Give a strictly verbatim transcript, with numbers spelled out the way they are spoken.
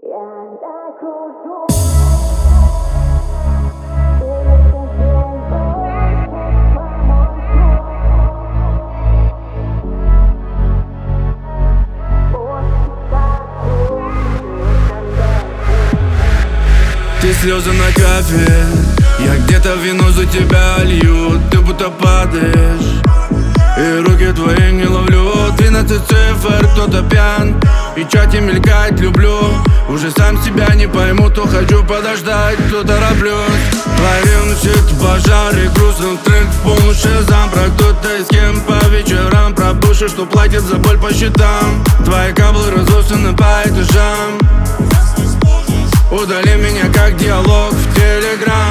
Ты слезы на кафе, я где-то вино за тебя лью. Ты будто падаешь, и руки твои не ловлю. Двенадцать цифр, кто-то пьян, и чате мелькать люблю. Уже сам себя не пойму, то хочу подождать, то тороплюсь. Твои ревность это пожар, и грустный трек в полночь шазам. Про кто-то и с кем по вечерам, про бывших, что платит за боль по счетам. Твои каблы разосланы по этажам. Удали меня как диалог в телеграм.